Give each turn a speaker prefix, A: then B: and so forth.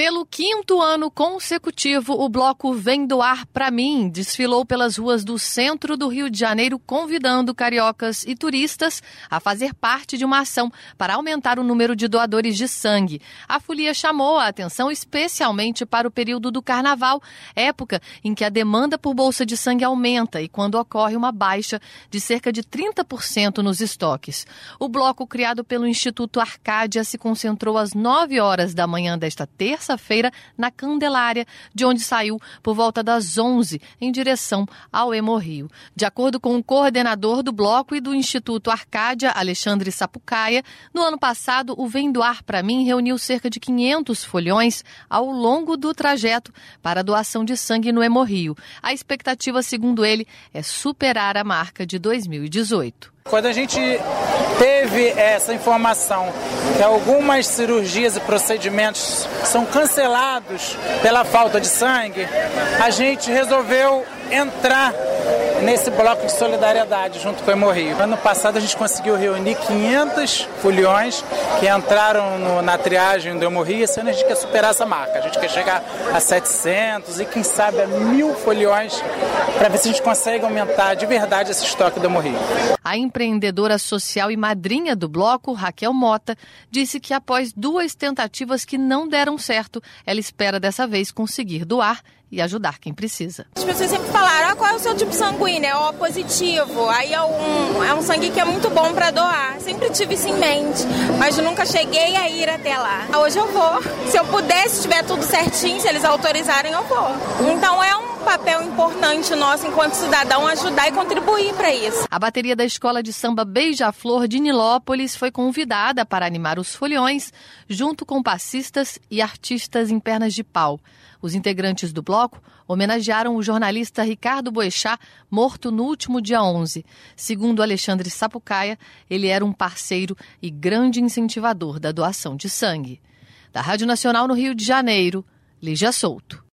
A: Pelo 5º ano consecutivo, o bloco Vem Doar Pra Mim desfilou pelas ruas do centro do Rio de Janeiro, convidando cariocas e turistas a fazer parte de uma ação para aumentar o número de doadores de sangue. A folia chamou a atenção especialmente para o período do Carnaval, época em que a demanda por bolsa de sangue aumenta e quando ocorre uma baixa de cerca de 30% nos estoques. O bloco, criado pelo Instituto Arcádia, se concentrou às 9 horas da manhã desta terça-feira na Candelária, de onde saiu por volta das 11 em direção ao Hemorrio. De acordo com o coordenador do bloco e do Instituto Arcádia, Alexandre Sapucaia, no ano passado o Vem Doar Pra Mim reuniu cerca de 500 folhões ao longo do trajeto para a doação de sangue no Hemorrio. A expectativa, segundo ele, é superar a marca de 2018.
B: Quando a gente teve essa informação que algumas cirurgias e procedimentos são cancelados pela falta de sangue, a gente resolveu entrar nesse bloco de solidariedade junto com o Hemorrio. Ano passado a gente conseguiu reunir 500 foliões que entraram na triagem do Hemorrio. Esse ano a gente quer superar essa marca. A gente quer chegar a 700 e quem sabe a 1.000 foliões para ver se a gente consegue aumentar de verdade esse estoque do Hemorrio.
A: A empreendedora social e madrinha do bloco, Raquel Mota, disse que após 2 tentativas que não deram certo, ela espera dessa vez conseguir doar e ajudar quem precisa.
C: As pessoas sempre falaram, qual é o seu tipo sanguíneo? É O positivo. Aí é um sangue que é muito bom para doar. Sempre tive isso em mente, mas nunca cheguei a ir até lá. Hoje eu vou. Se eu puder, se tiver tudo certinho, se eles autorizarem, eu vou. Então é um papel importante nosso enquanto cidadão ajudar e contribuir para isso.
A: A bateria da Escola de Samba Beija-Flor de Nilópolis foi convidada para animar os foliões, junto com passistas e artistas em pernas de pau. Os integrantes do bloco homenagearam o jornalista Ricardo Boechat, morto no último dia 11. Segundo Alexandre Sapucaia, ele era um parceiro e grande incentivador da doação de sangue. Da Rádio Nacional no Rio de Janeiro, Lígia Souto.